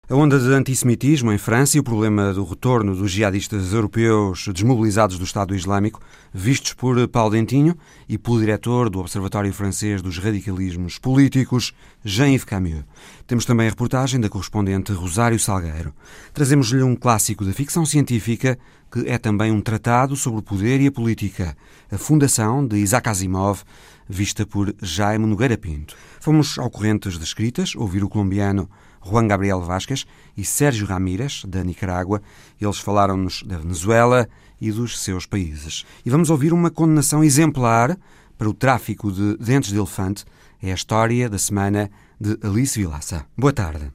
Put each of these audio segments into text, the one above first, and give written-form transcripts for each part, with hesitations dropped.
A onda de antissemitismo em França e o problema do retorno dos jihadistas europeus desmobilizados do Estado Islâmico, vistos por Paulo Dentinho e pelo diretor do Observatório Francês dos Radicalismos Políticos, Jean-Yves Camus. Temos também a reportagem da correspondente Rosário Salgueiro. Trazemos-lhe um clássico da ficção científica que é também um tratado sobre o poder e a política, A Fundação, de Isaac Asimov, vista por Jaime Nogueira Pinto. Fomos ao Correntes de Escritas ouvir o colombiano Juan Gabriel Vázquez e Sérgio Ramírez, da Nicarágua. Eles falaram-nos da Venezuela e dos seus países. E vamos ouvir uma condenação exemplar para o tráfico de dentes de elefante. É a história da semana de Alice Vilaça. Boa tarde.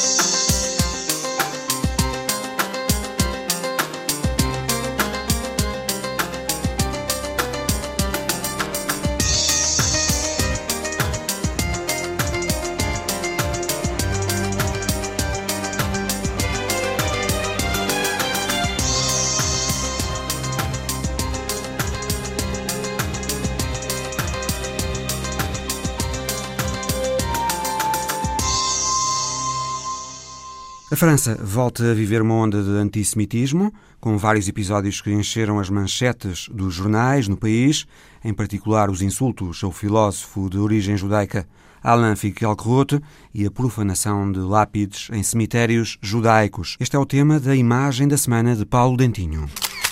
A França volta a viver uma onda de antissemitismo, com vários episódios que encheram as manchetes dos jornais no país, em particular os insultos ao filósofo de origem judaica Alain Finkielkraut e a profanação de lápides em cemitérios judaicos. Este é o tema da imagem da semana de Paulo Dentinho.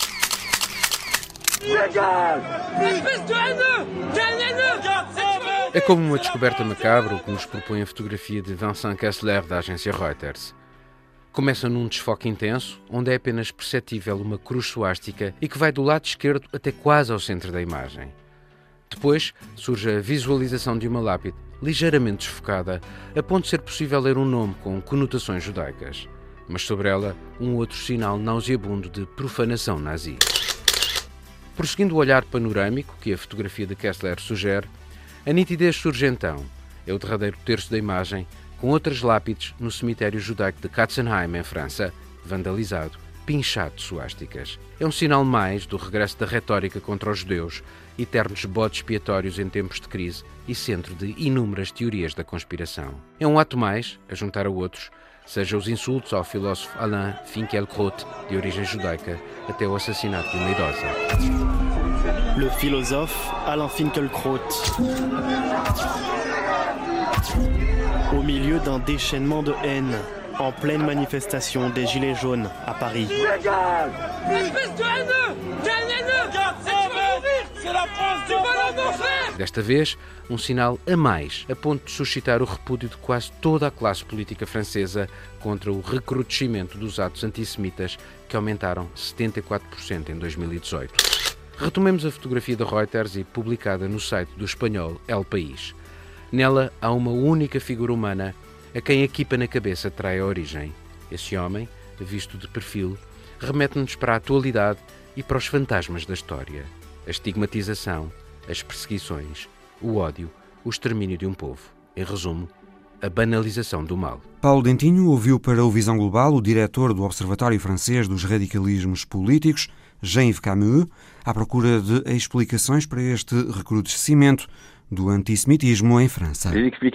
É como uma descoberta macabra que nos propõe a fotografia de Vincent Kessler, da agência Reuters. Começa num desfoque intenso, onde é apenas perceptível uma cruz suástica e que vai do lado esquerdo até quase ao centro da imagem. Depois surge a visualização de uma lápide ligeiramente desfocada, a ponto de ser possível ler um nome com conotações judaicas, mas sobre ela um outro sinal nauseabundo de profanação nazi. Prosseguindo o olhar panorâmico que a fotografia de Kessler sugere, a nitidez surge então. É o derradeiro terço da imagem, com outras lápides no cemitério judaico de Katzenheim, em França, vandalizado, pinchado de suásticas. É um sinal mais do regresso da retórica contra os judeus, eternos bodes expiatórios em tempos de crise e centro de inúmeras teorias da conspiração. É um ato mais, a juntar a outros, seja os insultos ao filósofo Alain Finkielkraut, de origem judaica, até o assassinato de uma idosa. Le philosophe Alain Finkielkraut. Au milieu d'un déchaînement de haine, en pleine manifestation des Gilets jaunes à Paris. Desta vez, um sinal a mais, a ponto de suscitar o repúdio de quase toda a classe política francesa contra o recrudescimento dos atos antissemitas, que aumentaram 74% em 2018. Retomemos a fotografia da Reuters e publicada no site do espanhol El País. Nela há uma única figura humana a quem a equipa na cabeça trai a origem. Esse homem, visto de perfil, remete-nos para a atualidade e para os fantasmas da história. A estigmatização, as perseguições, o ódio, o extermínio de um povo. Em resumo, a banalização do mal. Paulo Dentinho ouviu para o Visão Global o diretor do Observatório Francês dos Radicalismos Políticos, Jean-Yves Camus, à procura de explicações para este recrudescimento do antissemitismo em França.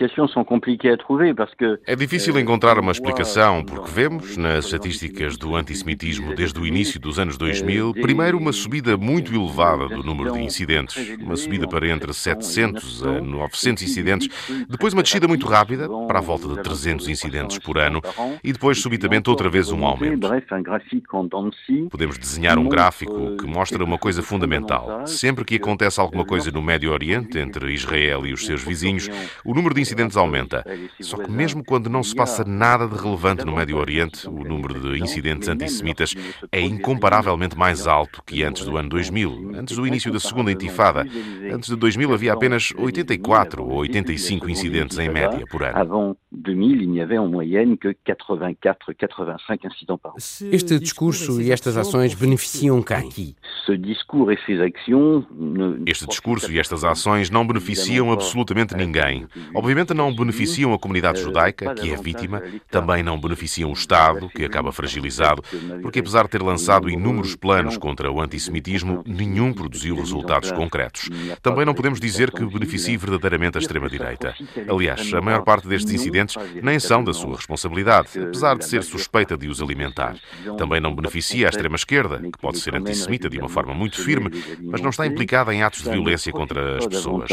É difícil encontrar uma explicação, porque vemos, nas estatísticas do antissemitismo desde o início dos anos 2000, primeiro uma subida muito elevada do número de incidentes, uma subida para entre 700 a 900 incidentes, depois uma descida muito rápida, para a volta de 300 incidentes por ano, e depois subitamente outra vez um aumento. Podemos desenhar um gráfico que mostra uma coisa fundamental. Sempre que acontece alguma coisa no Médio Oriente, entre Israel e os seus vizinhos, o número de incidentes aumenta. Só que mesmo quando não se passa nada de relevante no Médio Oriente, o número de incidentes antissemitas é incomparavelmente mais alto que antes do ano 2000, antes do início da segunda intifada. Antes de 2000 havia apenas 84 ou 85 incidentes em média por ano. Avant 2000, il n'y avait en moyenne que 84, 85 incidents par an. Este discurso e estas ações beneficiam quem? Este discurso e estas ações não beneficiam beneficiam absolutamente ninguém. Obviamente não beneficiam a comunidade judaica, que é vítima, também não beneficiam o Estado, que acaba fragilizado, porque apesar de ter lançado inúmeros planos contra o antissemitismo, nenhum produziu resultados concretos. Também não podemos dizer que beneficie verdadeiramente a extrema-direita. Aliás, a maior parte destes incidentes nem são da sua responsabilidade, apesar de ser suspeita de os alimentar. Também não beneficia a extrema-esquerda, que pode ser antissemita de uma forma muito firme, mas não está implicada em atos de violência contra as pessoas.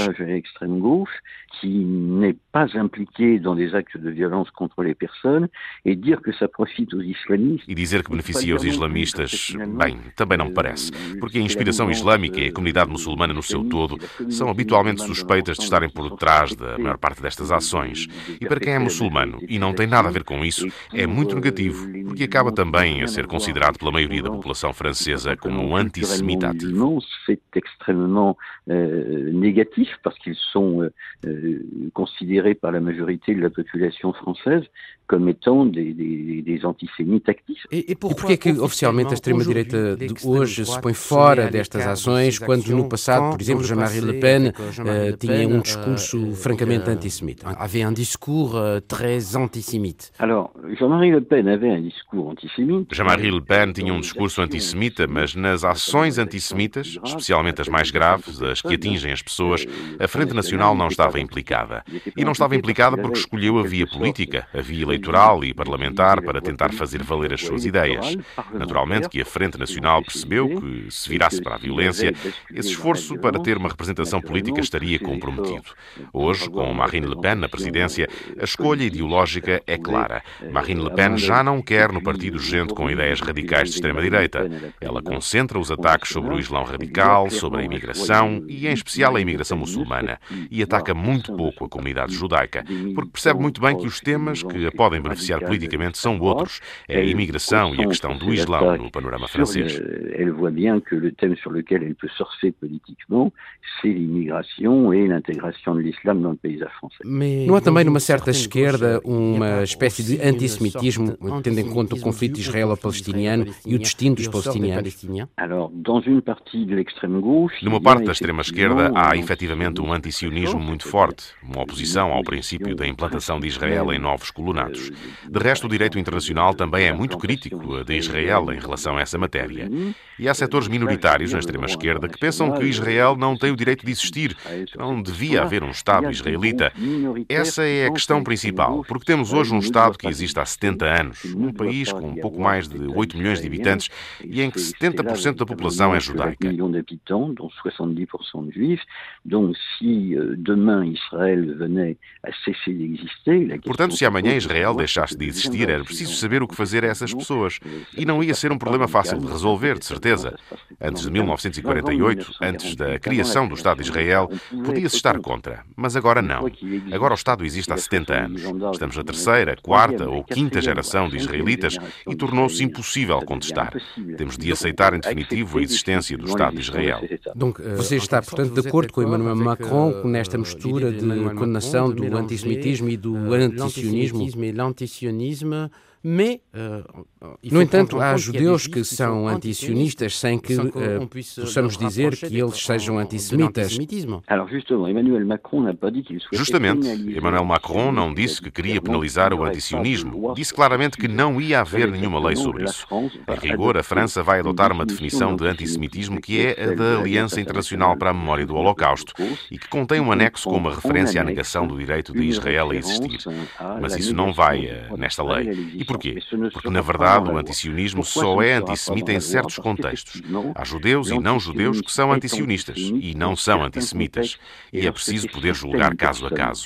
Qui n'est pas impliqué dans des actes de violence contre les personnes et dire que ça profite aux islamistes. E dizer que beneficia os islamistas, bem, também não me parece, porque a inspiração islâmica e a comunidade muçulmana no seu todo são habitualmente suspeitas de estarem por trás da maior parte destas ações. E para quem é muçulmano e não tem nada a ver com isso, é muito negativo, porque acaba também a ser considerado pela maioria da população francesa como um antissemita ativo. C'est extrêmement négatif parce qu'ils sont considérés par la majorité de la population française comme étant des antisémites actifs. E porquê é que oficialmente a extrema-direita de hoje se põe fora destas ações, quando no passado, por exemplo, Jean-Marie Le Pen tinha um discurso francamente antissemita? Havia um discurso très antissemite. Alors, Jean-Marie Le Pen avait un discours antisémite. Jean-Marie Le Pen tinha um discurso antissemita, mas nas ações antissemitas, especialmente as mais graves, as que atingem as pessoas, a Frente Nacional não estava implicada. E não estava implicada porque escolheu a via política, a via eleitoral e parlamentar para tentar fazer valer as suas ideias. Naturalmente que a Frente Nacional percebeu que, se virasse para a violência, esse esforço para ter uma representação política estaria comprometido. Hoje, com Marine Le Pen na presidência, a escolha ideológica é clara. Marine Le Pen já não quer no partido gente com ideias radicais de extrema-direita. Ela concentra os ataques sobre o Islão radical, sobre a imigração e, em especial, a imigração muçulmana. E ataca muito pouco a comunidade judaica, porque percebe muito bem que os temas que a podem beneficiar politicamente são outros. É a imigração e a questão do Islão no panorama francês. Elle voit bien que le thème sur lequel elle peut surfer politiquement, c'est l'immigration et l'intégration de l'islam dans le paysage français. Não há também numa certa esquerda uma espécie de antissemitismo, tendo em conta o conflito israelo-palestiniano e o destino dos palestinianos? Alors, dans une partie de l'extrême gauche, numa parte da extrema-esquerda há efetivamente um antisionismo muito forte, uma oposição ao princípio da implantação de Israel em novos colonatos. De resto, o direito internacional também é muito crítico de Israel em relação a essa matéria. E há setores minoritários na extrema-esquerda que pensam que Israel não tem o direito de existir, que não devia haver um Estado israelita. Essa é a questão principal, porque temos hoje um Estado que existe há 70 anos, um país com um pouco mais de 8 milhões de habitantes e em que 70% da população é judaica. Portanto, se amanhã Israel deixasse de existir, era preciso saber o que fazer a essas pessoas. E não ia ser um problema fácil de resolver, de certeza. Antes de 1948, antes da criação do Estado de Israel, podia-se estar contra. Mas agora não. Agora o Estado existe há 70 anos. Estamos na terceira, quarta ou quinta geração de israelitas e tornou-se impossível contestar. Temos de aceitar em definitivo a existência do Estado de Israel. Donc, você está, portanto, de acordo com Emmanuel Macron nesta mistura de condenação do antissemitismo e do antisionismo? No entanto, há judeus que são antisionistas sem que possamos dizer que eles sejam antissemitas. Justamente, Emmanuel Macron não disse que queria penalizar o antisionismo. Disse claramente que não ia haver nenhuma lei sobre isso. Em rigor, a França vai adotar uma definição de antissemitismo que é a da Aliança Internacional para a Memória do Holocausto e que contém um anexo com uma referência à negação do direito de Israel a existir. Mas isso não vai nesta lei. E porquê? Porque, na verdade, o antisionismo só é antissemita em certos contextos. Há judeus e não-judeus que são antisionistas e não são antissemitas. E é preciso poder julgar caso a caso.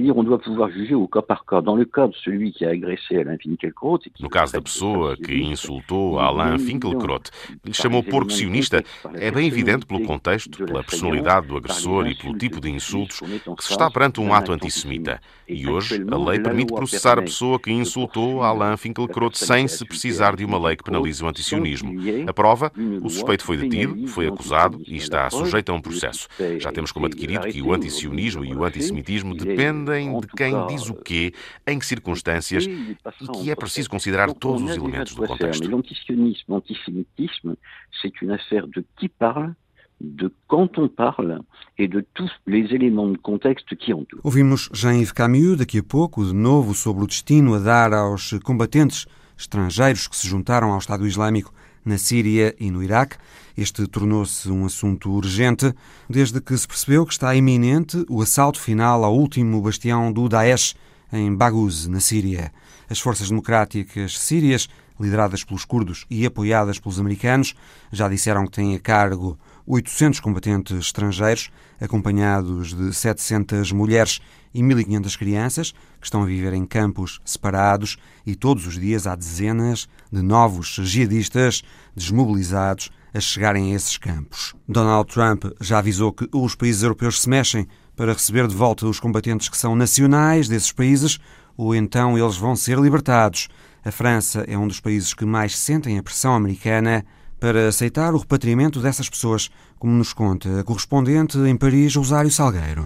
No caso da pessoa que insultou Alain Finkielkraut, lhe chamou porco sionista, é bem evidente pelo contexto, pela personalidade do agressor e pelo tipo de insultos que se está perante um ato antissemita. E hoje a lei permite processar a pessoa que insultou Alain Finkielkraut sem se precisar de uma lei que penalize o antisionismo. A prova, o suspeito foi detido, foi acusado e está sujeito a um processo. Já temos como adquirido que o antisionismo e o antissemitismo dependem de quem diz o quê, em que circunstâncias e que é preciso considerar todos os elementos do contexto. L'antisionisme, l'antisémitisme, c'est une affaire de qui parle, de quand on parle et de tous les éléments de contexte qui entourent. Ouvimos Jean-Yves Camus daqui a pouco, de novo, sobre o destino a dar aos combatentes estrangeiros que se juntaram ao Estado Islâmico na Síria e no Iraque. Este tornou-se um assunto urgente desde que se percebeu que está iminente o assalto final ao último bastião do Daesh em Baghouz, na Síria. As forças democráticas sírias, lideradas pelos curdos e apoiadas pelos americanos, já disseram que têm a cargo 800 combatentes estrangeiros, acompanhados de 700 mulheres e 1.500 crianças, que estão a viver em campos separados, e todos os dias há dezenas de novos jihadistas desmobilizados a chegarem a esses campos. Donald Trump já avisou que os países europeus se mexem para receber de volta os combatentes que são nacionais desses países, ou então eles vão ser libertados. A França é um dos países que mais sentem a pressão americana para aceitar o repatriamento dessas pessoas, como nos conta a correspondente em Paris, Rosário Salgueiro.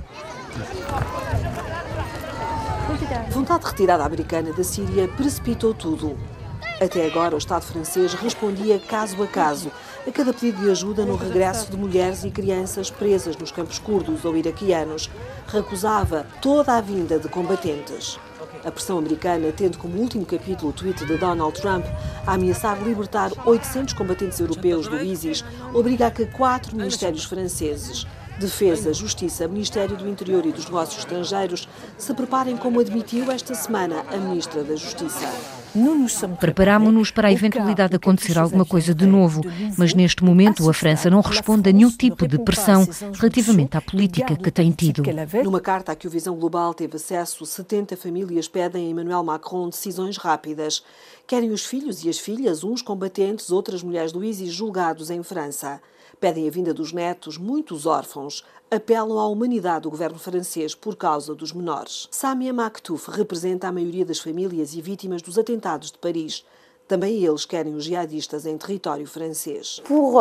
A vontade de retirada americana da Síria precipitou tudo. Até agora, o Estado francês respondia caso a caso a cada pedido de ajuda no regresso de mulheres e crianças presas nos campos curdos ou iraquianos. Recusava toda a vinda de combatentes. A pressão americana, tendo como último capítulo o tweet de Donald Trump a ameaçar libertar 800 combatentes europeus do ISIS, obriga a que 4 ministérios franceses, Defesa, Justiça, Ministério do Interior e dos Negócios Estrangeiros, se preparem, como admitiu esta semana a Ministra da Justiça. Preparámo-nos para a eventualidade de acontecer alguma coisa de novo, mas neste momento a França não responde a nenhum tipo de pressão relativamente à política que tem tido. Numa carta a que o Visão Global teve acesso, 70 famílias pedem a Emmanuel Macron decisões rápidas. Querem os filhos e as filhas, uns combatentes, outras mulheres do ISIS, julgados em França. Pedem a vinda dos netos, muitos órfãos. Apelam à humanidade do governo francês por causa dos menores. Samia Maktouf representa a maioria das famílias e vítimas dos atentados de Paris. Também eles querem os jihadistas em território francês.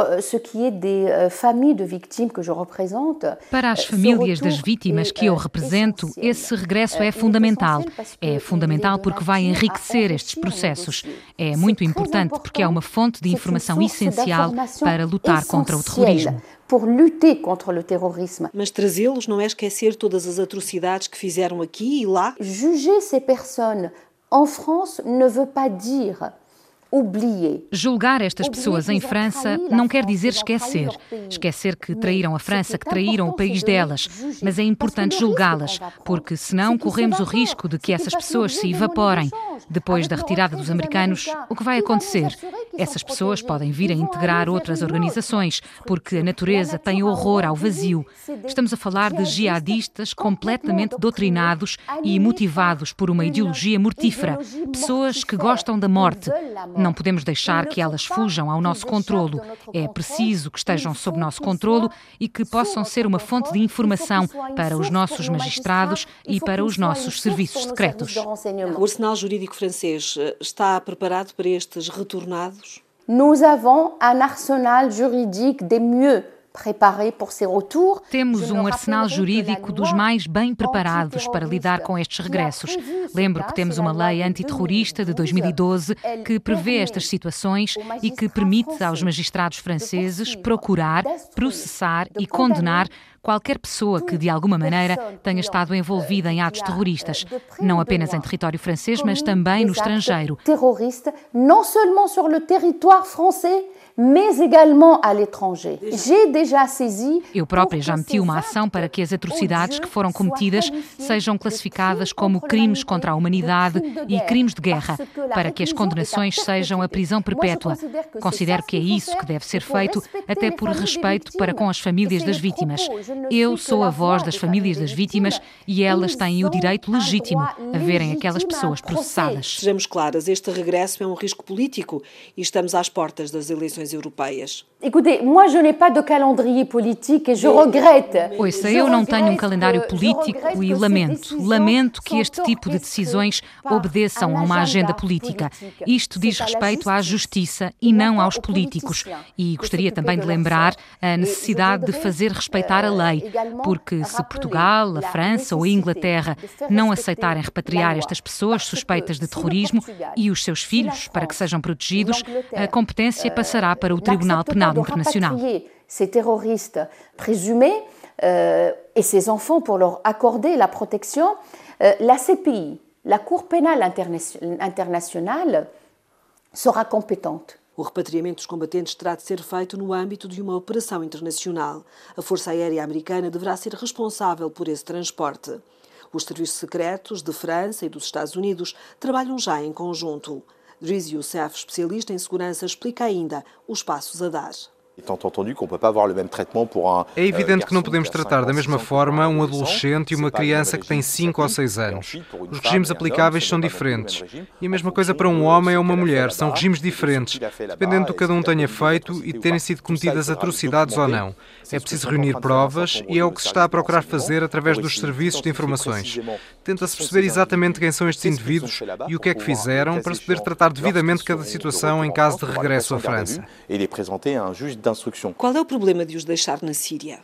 Para as famílias das vítimas que eu represento, esse regresso é fundamental. É fundamental porque vai enriquecer estes processos. É muito importante porque é uma fonte de informação essencial para lutar contra o terrorismo. Mas trazê-los não é esquecer todas as atrocidades que fizeram aqui e lá? Juger ces personnes en France ne veut pas dire julgar estas pessoas em França não quer dizer esquecer. Esquecer que traíram a França, que traíram o país delas. Mas é importante julgá-las, porque senão corremos o risco de que essas pessoas se evaporem. Depois da retirada dos americanos, o que vai acontecer? Essas pessoas podem vir a integrar outras organizações, porque a natureza tem horror ao vazio. Estamos a falar de jihadistas completamente doutrinados e motivados por uma ideologia mortífera. Pessoas que gostam da morte. Não podemos deixar que elas fujam ao nosso controlo. É preciso que estejam sob nosso controlo e que possam ser uma fonte de informação para os nossos magistrados e para os nossos serviços secretos. O arsenal jurídico francês está preparado para estes retornados? Nous avons un arsenal juridique des mieux. Temos um arsenal jurídico dos mais bem preparados para lidar com estes regressos. Lembro que temos uma lei antiterrorista de 2012 que prevê estas situações e que permite aos magistrados franceses procurar, processar e condenar qualquer pessoa que, de alguma maneira, tenha estado envolvida em atos terroristas, não apenas em território francês, mas também no estrangeiro. Terrorista, não somente sur le territoire français, mais également à l'étranger. J'ai déjà saisi. Eu própria já meti uma ação para que as atrocidades que foram cometidas sejam classificadas como crimes contra a humanidade e crimes de guerra, para que as condenações sejam a prisão perpétua. Considero que é isso que deve ser feito, até por respeito para com as famílias das vítimas. Eu sou a voz das famílias das vítimas e elas têm o direito legítimo a verem aquelas pessoas processadas. Sejamos claras, este regresso é um risco político e estamos às portas das eleições europeias. Écoutez, moi je n'ai pas de calendrier politique et je regrette. Ouça, eu não tenho um calendário político e lamento que este tipo de decisões obedeçam a uma agenda política. Isto diz respeito à justiça e não aos políticos. E gostaria também de lembrar a necessidade de fazer respeitar a lei, porque se Portugal, a França ou a Inglaterra não aceitarem repatriar estas pessoas suspeitas de terrorismo e os seus filhos para que sejam protegidos, a competência passará para o Tribunal Penal Internacional. ces terroristes présumés et ces enfants pour leur accorder la protection, la CPI, la Cour pénale internationale, sera compétente. O repatriamento dos combatentes terá de ser feito no âmbito de uma operação internacional. A Força Aérea Americana deverá ser responsável por esse transporte. Os serviços secretos de França e dos Estados Unidos trabalham já em conjunto. Driss Youssef, especialista em segurança, explica ainda os passos a dar. É evidente que não podemos tratar da mesma forma um adolescente e uma criança que tem 5 ou 6 anos. Os regimes aplicáveis são diferentes. E a mesma coisa para um homem ou uma mulher. São regimes diferentes, dependendo do que cada um tenha feito e de terem sido cometidas atrocidades ou não. É preciso reunir provas e é o que se está a procurar fazer através dos serviços de informações. Tenta-se perceber exatamente quem são estes indivíduos e o que é que fizeram para se poder tratar devidamente cada situação em caso de regresso à França. Qual é o problema de os deixar na Síria?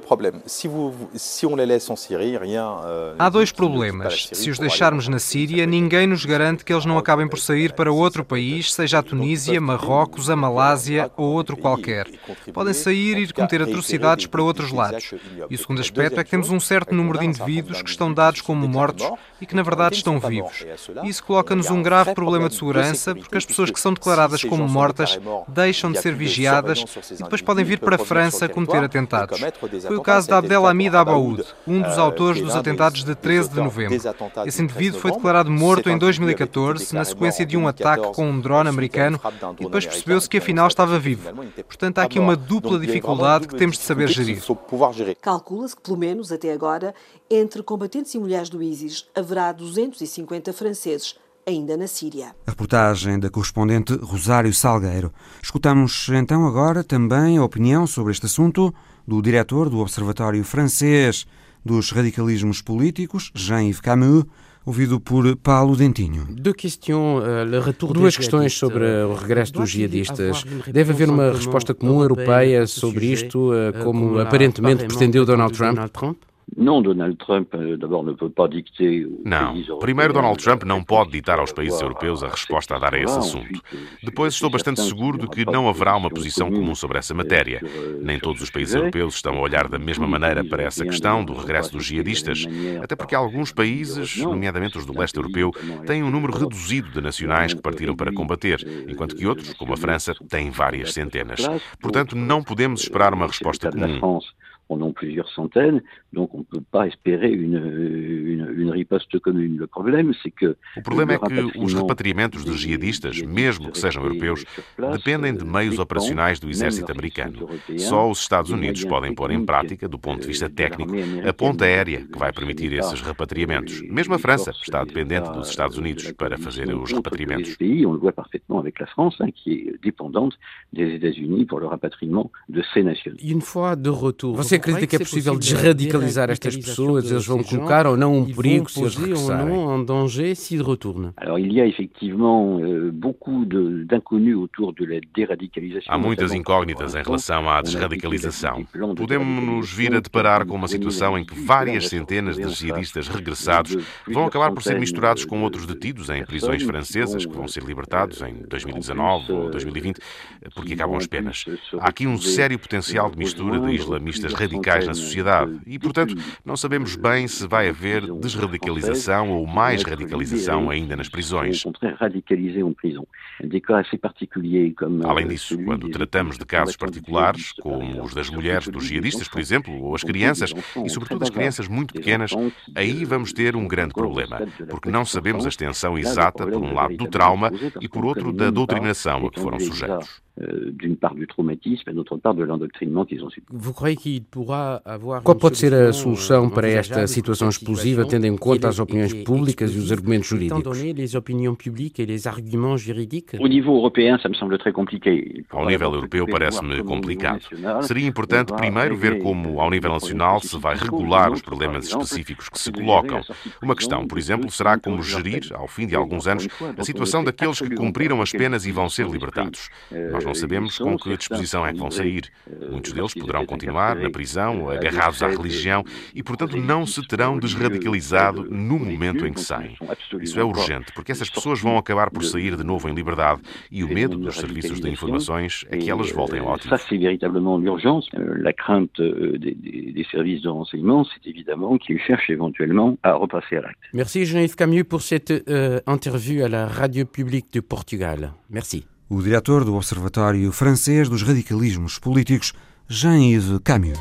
Há 2 problemas. Se os deixarmos na Síria, ninguém nos garante que eles não acabem por sair para outro país, seja a Tunísia, Marrocos, a Malásia ou outro qualquer. Podem sair e cometer atrocidades para outros lados. E o segundo aspecto é que temos um certo número de indivíduos que estão dados como mortos e que na verdade estão vivos. Isso coloca-nos um grave problema de segurança, porque as pessoas que são declaradas como mortas deixam de ser vigiadas e depois podem vir para a França cometer atentados. Foi o caso de Abdelhamid Abaoud, um dos autores dos atentados de 13 de novembro. Esse indivíduo foi declarado morto em 2014, na sequência de um ataque com um drone americano, e depois percebeu-se que afinal estava vivo. Portanto, há aqui uma dupla dificuldade que temos de saber gerir. Calcula-se que, pelo menos até agora, entre combatentes e mulheres do ISIS, haverá 250 franceses ainda na Síria. A reportagem da correspondente Rosário Salgueiro. Escutamos então agora também a opinião sobre este assunto do diretor do Observatório Francês dos Radicalismos Políticos, Jean-Yves Camus, ouvido por Paulo Dentinho. 2 questões sobre o regresso dos jihadistas. Deve haver uma resposta comum europeia sobre isto, como aparentemente pretendeu Donald Trump? Não, Donald Trump, d'abord, ne peut pas dicter aux Não. pays européens. Primeiro, Donald Trump não pode ditar aos países europeus a resposta a dar a esse assunto. Depois, estou bastante seguro de que não haverá uma posição comum sobre essa matéria. Nem todos os países europeus estão a olhar da mesma maneira para essa questão do regresso dos jihadistas, até porque alguns países, nomeadamente os do leste europeu, têm um número reduzido de nacionais que partiram para combater, enquanto que outros, como a França, têm várias centenas. Portanto, não podemos esperar uma resposta comum. En ont plusieurs centaines, donc on ne peut pas espérer une riposte commune. O problema é que os repatriamentos de jihadistas, mesmo que sejam europeus, dependem de meios operacionais do exército americano. Só os Estados Unidos podem pôr em prática, do ponto de vista técnico, a ponte aérea que vai permitir esses repatriamentos. Mesmo a França está dependente dos Estados Unidos para fazer os repatriamentos. On le voit parfaitement avec la France, qui est dépendante des États-Unis pour le rapatriement de ses nationaux. E une fois de retour, você acredita que é possível desradicalizar estas pessoas? Eles vão colocar ou não um perigo se eles regressarem? Alors, il y a effectivement beaucoup d'inconnus autour de la déradicalisation. Há muitas incógnitas em relação à desradicalização. Podemos-nos vir a deparar com uma situação em que várias centenas de jihadistas regressados vão acabar por ser misturados com outros detidos em prisões francesas que vão ser libertados em 2019 ou 2020, porque acabam as penas. Há aqui um sério potencial de mistura de islamistas radicais na sociedade e, portanto, não sabemos bem se vai haver desradicalização ou mais radicalização ainda nas prisões. Além disso, quando tratamos de casos particulares, como os das mulheres dos jihadistas, por exemplo, ou as crianças, e sobretudo as crianças muito pequenas, aí vamos ter um grande problema, porque não sabemos a extensão exata, por um lado, do trauma e, por outro, da doutrinação a que foram sujeitos. D'une part du traumatisme et d'autre part de l'endoctrinement qu'ils ont subi. Qual pode ser a solução para esta situação explosiva, tendo em conta as opiniões públicas e os argumentos jurídicos? Au niveau européen, ça me semble très compliqué. Ao nível europeu parece-me complicado. Seria importante primeiro ver como, ao nível nacional, se vai regular os problemas específicos que se colocam. Uma questão, por exemplo, será como gerir, ao fim de alguns anos, a situação daqueles que cumpriram as penas e vão ser libertados. Nós não sabemos com que disposição é que vão sair. Muitos deles poderão continuar na prisão, agarrados à religião e, portanto, não se terão desradicalizado no momento em que saem. Isso é urgente, porque essas pessoas vão acabar por sair de novo em liberdade e o medo dos serviços de informações é que elas voltem ao ativo. Ça, c'est véritablement l'urgence. La crainte des services de renseignement, c'est évidemment qu'ils cherchent éventuellement à repasser à l'acte. Merci Jean-Yves Camieux pour cette interview à la Radio Publique de Portugal. Merci. O diretor do Observatório Francês dos Radicalismos Políticos, Jean-Yves Camieux.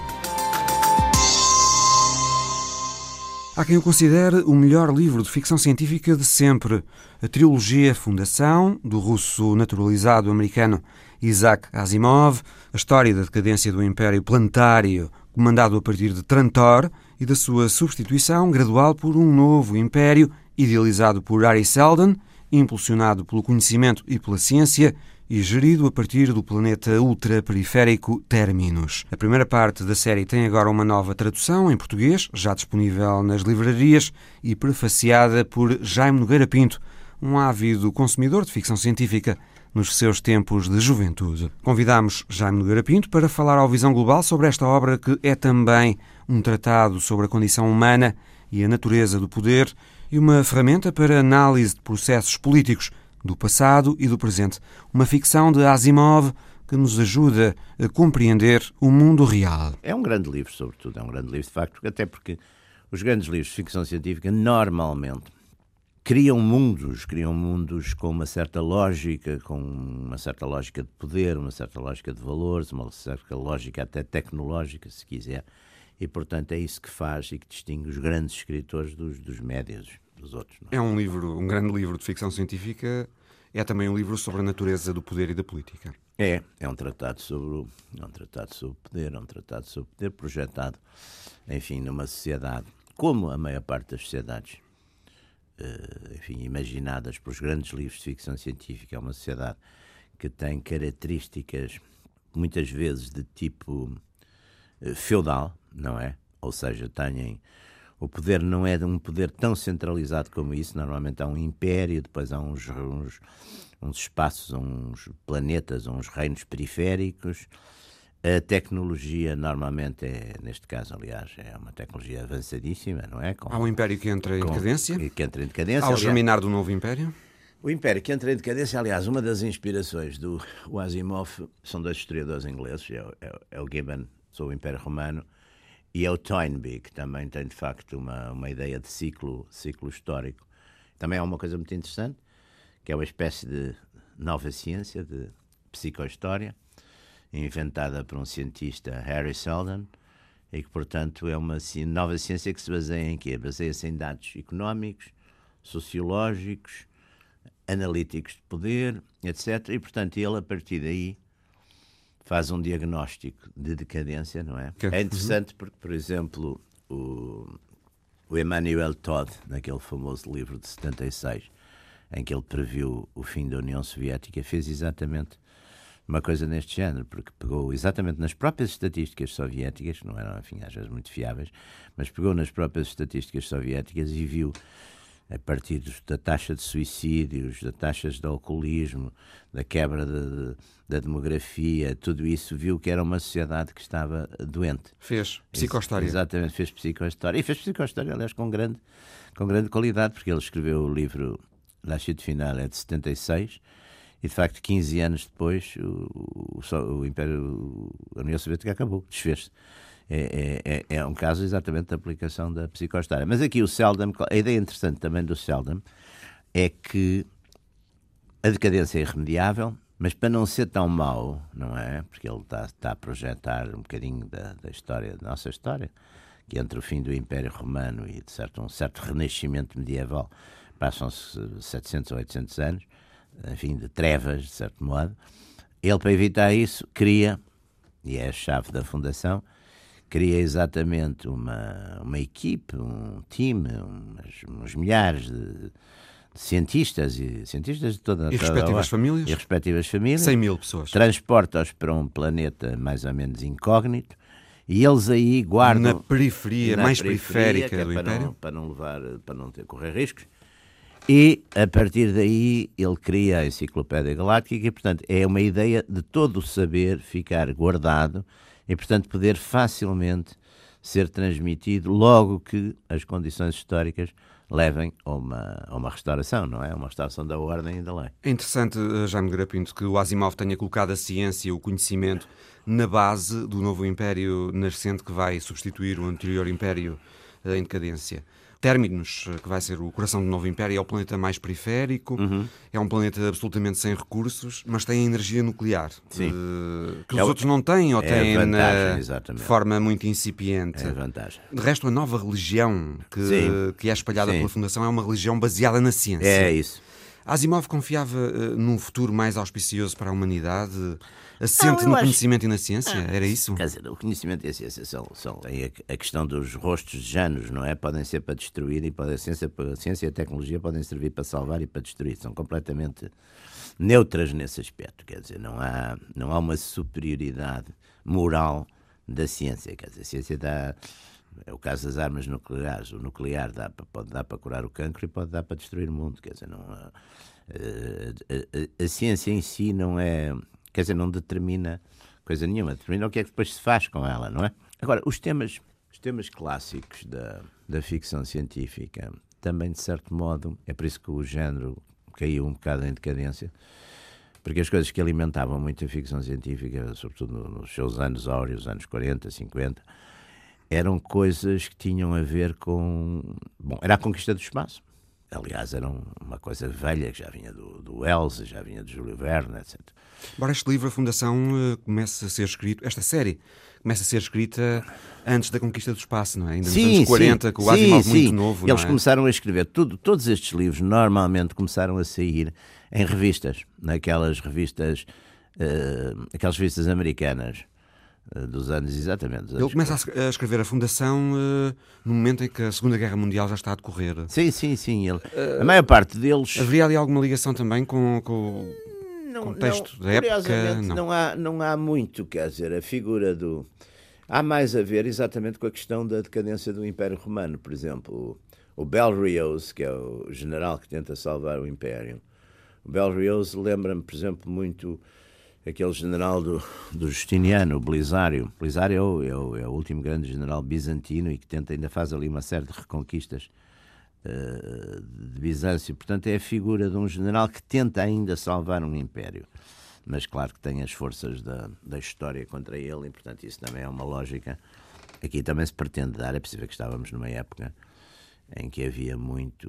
Há quem o considere o melhor livro de ficção científica de sempre. A trilogia Fundação, do russo naturalizado americano Isaac Asimov, a história da decadência do Império Planetário, comandado a partir de Trantor, e da sua substituição gradual por um novo império, idealizado por Hari Seldon, impulsionado pelo conhecimento e pela ciência e gerido a partir do planeta ultraperiférico Terminus. A primeira parte da série tem agora uma nova tradução em português, já disponível nas livrarias e prefaciada por Jaime Nogueira Pinto, um ávido consumidor de ficção científica nos seus tempos de juventude. Convidamos Jaime Nogueira Pinto para falar ao Visão Global sobre esta obra que é também um tratado sobre a condição humana e a natureza do poder e uma ferramenta para análise de processos políticos do passado e do presente. Uma ficção de Asimov que nos ajuda a compreender o mundo real. É um grande livro, sobretudo. É um grande livro, de facto, até porque os grandes livros de ficção científica normalmente criam mundos com uma certa lógica, de poder, uma certa lógica de valores, uma certa lógica até tecnológica, se quiser. E, portanto, é isso que faz e que distingue os grandes escritores dos médios, dos outros. Não é? É um grande livro de ficção científica, é também um livro sobre a natureza do poder e da política. É um tratado sobre o poder projetado, enfim, numa sociedade, como a maior parte das sociedades, imaginadas pelos grandes livros de ficção científica. É uma sociedade que tem características, muitas vezes, de tipo feudal, não é? Ou seja, o poder não é um poder tão centralizado como isso. Normalmente há um império, depois há uns espaços, uns planetas, uns reinos periféricos. A tecnologia normalmente neste caso, aliás, é uma tecnologia avançadíssima, não é? Há um império que entra em decadência. Ao germinar do novo império. O império que entra em decadência, aliás, uma das inspirações do Asimov são dois historiadores ingleses, é o Gibbon, sobre o Império Romano, e é o Toynbee, que também tem, de facto, uma ideia de ciclo histórico. Também há uma coisa muito interessante, que é uma espécie de nova ciência, de psicohistória, inventada por um cientista, Hari Seldon, e que, portanto, é uma nova ciência que se baseia em quê? Baseia-se em dados económicos, sociológicos, analíticos de poder, etc. E, portanto, ele, a partir daí, faz um diagnóstico de decadência, não é? É interessante porque, por exemplo, o Emmanuel Todd, naquele famoso livro de 76, em que ele previu o fim da União Soviética, fez exatamente uma coisa neste género, porque pegou exatamente nas próprias estatísticas soviéticas, não eram, enfim, às vezes muito fiáveis, mas pegou nas próprias estatísticas soviéticas e viu, a partir da taxa de suicídios, das taxas de alcoolismo, da quebra da demografia, tudo isso, viu que era uma sociedade que estava doente. Fez psicohistória. Exatamente, fez psicohistória. E fez psicohistória, aliás, com grande qualidade, porque ele escreveu o livro La Chute Finale, é de 76, e de facto 15 anos depois o Império, a União Soviética acabou, desfez-se. É um caso exatamente da aplicação da psicohistória. Mas aqui o Seldon, a ideia interessante também do Seldon é que a decadência é irremediável, mas para não ser tão mau, não é? Porque ele está a projetar um bocadinho da história, da nossa história, que entre o fim do Império Romano e um certo renascimento medieval passam-se 700 ou 800 anos, enfim, de trevas, de certo modo. Ele, para evitar isso, cria, e é a chave da fundação, cria exatamente uma equipe, um time, uns milhares de cientistas de toda respectivas famílias. E respectivas famílias. 100 mil pessoas. Transporta-os para um planeta mais ou menos incógnito e eles aí guardam... Na periferia mais periférica do Império. Para não correr riscos. E, a partir daí, ele cria a Enciclopédia Galáctica e, portanto, é uma ideia de todo o saber ficar guardado e, portanto, poder facilmente ser transmitido logo que as condições históricas levem a uma restauração, não é? Uma restauração da ordem e da lei. É interessante, Jaime Nogueira Pinto, que o Asimov tenha colocado a ciência, o conhecimento, na base do novo império nascente que vai substituir o anterior império em decadência. Terminus, que vai ser o coração do novo império, é o planeta mais periférico, é um planeta absolutamente sem recursos, mas tem energia nuclear, que os outros não têm, ou têm de forma muito incipiente. É a vantagem. De resto, a nova religião que é espalhada pela Fundação é uma religião baseada na ciência. É isso. Asimov confiava num futuro mais auspicioso para a humanidade, assente no conhecimento e na ciência? Era isso? Quer dizer, o conhecimento e a ciência tem a questão dos rostos de Janos, não é? Podem ser para destruir e a ciência e a tecnologia podem servir para salvar e para destruir. São completamente neutras nesse aspecto. Quer dizer, não há uma superioridade moral da ciência. Quer dizer, a ciência dá... É o caso das armas nucleares. O nuclear pode dar para curar o cancro e pode dar para destruir o mundo. Quer dizer, a ciência em si não é... Quer dizer, não determina coisa nenhuma. Determina o que é que depois se faz com ela, não é? Agora, os temas clássicos da ficção científica também, de certo modo, é por isso que o género caiu um bocado em decadência, porque as coisas que alimentavam muito a ficção científica, sobretudo nos seus anos áureos, anos 40, 50... eram coisas que tinham a ver com... Bom, era a conquista do espaço. Aliás, era uma coisa velha que já vinha do Wells, já vinha de Júlio Verne, etc. Embora este livro, a Fundação, comece a ser escrito... Esta série começa a ser escrita antes da conquista do espaço, não é? Ainda nos anos 40, com o Asimov muito novo, Eles começaram a escrever... Todos estes livros normalmente começaram a sair em revistas. Naquelas revistas... aquelas revistas americanas... dos anos, exatamente. Ele começa a escrever a Fundação no momento em que a Segunda Guerra Mundial já está a decorrer. Sim. A maior parte deles... Haveria ali alguma ligação também com o contexto da época? Curiosamente, não há muito, quer dizer, a figura do... Há mais a ver exatamente com a questão da decadência do Império Romano, por exemplo. O Belriose, que é o general que tenta salvar o Império. O Belriose lembra-me, por exemplo, muito... aquele general do Justiniano, o Belisário. Belisário é o último grande general bizantino e que ainda faz ali uma série de reconquistas de Bizâncio. Portanto, é a figura de um general que tenta ainda salvar um império. Mas claro que tem as forças da história contra ele e, portanto, isso também é uma lógica. Aqui também se pretende dar, é possível que estávamos numa época em que havia muita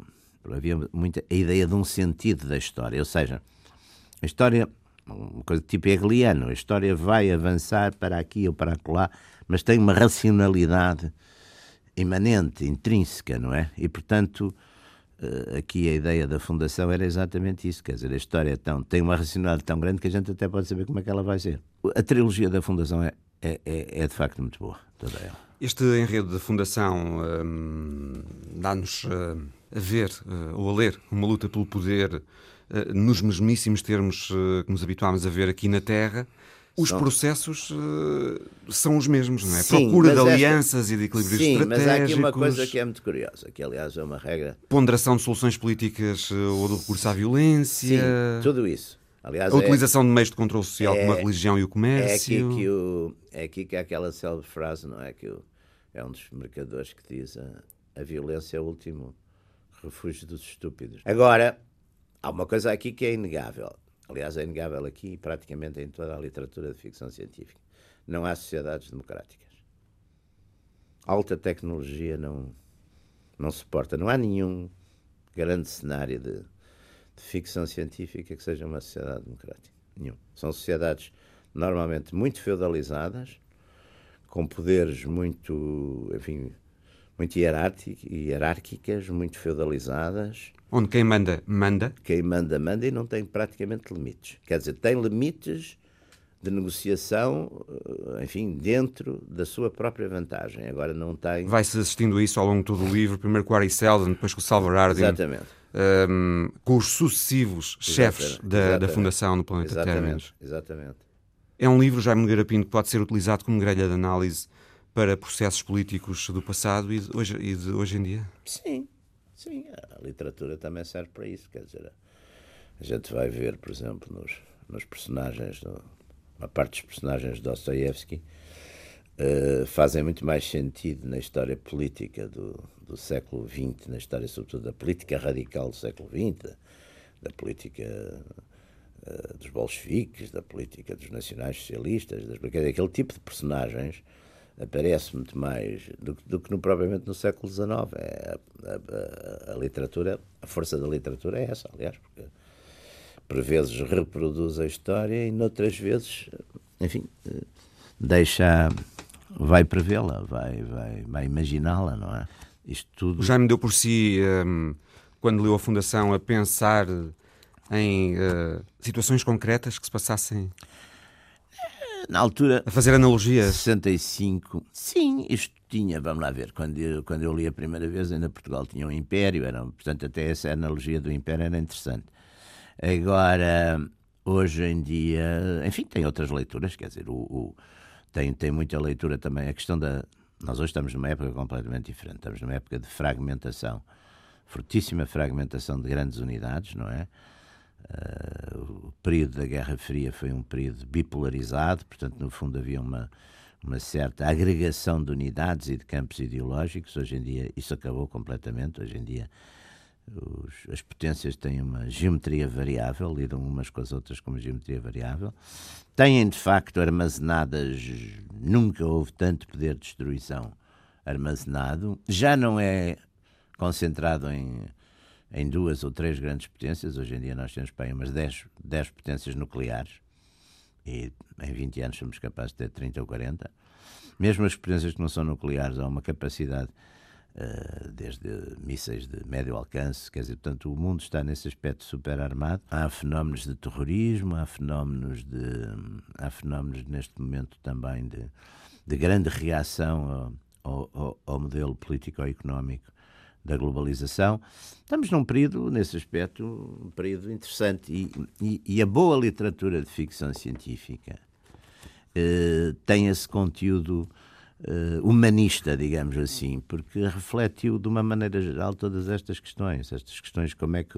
a ideia de um sentido da história. Ou seja, a história... uma coisa tipo hegeliano, a história vai avançar para aqui ou para acolá, mas tem uma racionalidade imanente, intrínseca, não é? E, portanto, aqui a ideia da Fundação era exatamente isso, quer dizer, a história tem uma racionalidade tão grande que a gente até pode saber como é que ela vai ser. A trilogia da Fundação é de facto muito boa, toda ela. Este enredo da Fundação dá-nos a ver ou a ler uma luta pelo poder nos mesmíssimos termos que nos habituámos a ver aqui na Terra. Os processos são os mesmos, não é? Sim, procura de alianças e de equilíbrios estratégicos. Mas há aqui uma coisa que é muito curiosa, que aliás é uma regra... Ponderação de soluções políticas ou do recurso à violência... Sim, tudo isso. Aliás, a utilização de meios de controle social como a religião e o comércio... É aqui que há aquela célebre frase, não é? Que é um dos mercadores que diz a violência é o último refúgio dos estúpidos. Agora, há uma coisa aqui que é inegável. Aliás, é inegável aqui praticamente em toda a literatura de ficção científica. Não há sociedades democráticas. A alta tecnologia não suporta. Não há nenhum grande cenário de ficção científica que seja uma sociedade democrática. Nenhum. São sociedades normalmente muito feudalizadas, com poderes muito hierárquicas, muito feudalizadas. Onde quem manda, manda. Quem manda e não tem praticamente limites. Quer dizer, tem limites de negociação, enfim, dentro da sua própria vantagem. Agora não tem... Vai-se assistindo a isso ao longo de todo o livro, primeiro com o Ari Seldon, depois com o Salvador Harding. Exatamente. Com os sucessivos chefes da Fundação no planeta Terminus. Exatamente. É um livro, Jaime Nogueira Pinto, que pode ser utilizado como grelha de análise para processos políticos do passado e de hoje em dia? Sim. Sim, a literatura também serve para isso, quer dizer, a gente vai ver, por exemplo, nos personagens, uma parte dos personagens de Dostoiévski, fazem muito mais sentido na história política do século XX, na história sobretudo da política radical do século XX, da política dos bolcheviques, da política dos nacionais-socialistas, aquele tipo de personagens aparece muito mais do que propriamente no século XIX. A literatura, a força da literatura é essa, aliás, porque por vezes reproduz a história e noutras vezes, enfim, vai prevê-la, vai imaginá-la, não é? Isto tudo... Já me deu por si, quando leu a Fundação, a pensar em situações concretas que se passassem... Na altura... A fazer analogias. 65. Sim, isto tinha, vamos lá ver, quando eu li a primeira vez, ainda Portugal tinha um império, portanto até essa analogia do império era interessante. Agora, hoje em dia, enfim, tem outras leituras, quer dizer, tem muita leitura também. A questão nós hoje estamos numa época completamente diferente, estamos numa época de fragmentação, fortíssima fragmentação de grandes unidades, não é? O período da Guerra Fria foi um período bipolarizado, portanto, no fundo havia uma certa agregação de unidades e de campos ideológicos. Hoje em dia isso acabou completamente. Hoje em dia as potências têm uma geometria variável, lidam umas com as outras com uma geometria variável. Têm, de facto, armazenadas, nunca houve tanto poder de destruição armazenado. Já não é concentrado em 2 ou 3 grandes potências. Hoje em dia nós temos para aí umas 10 potências nucleares e em 20 anos somos capazes de ter 30 ou 40. Mesmo as potências que não são nucleares há uma capacidade desde mísseis de médio alcance, quer dizer, portanto o mundo está nesse aspecto super armado. Há fenómenos de terrorismo, há fenómenos neste momento também de grande reação ao modelo político-económico da globalização. Estamos num período, nesse aspecto, um período interessante e a boa literatura de ficção científica tem esse conteúdo humanista, digamos assim, porque refletiu de uma maneira geral todas estas questões, como é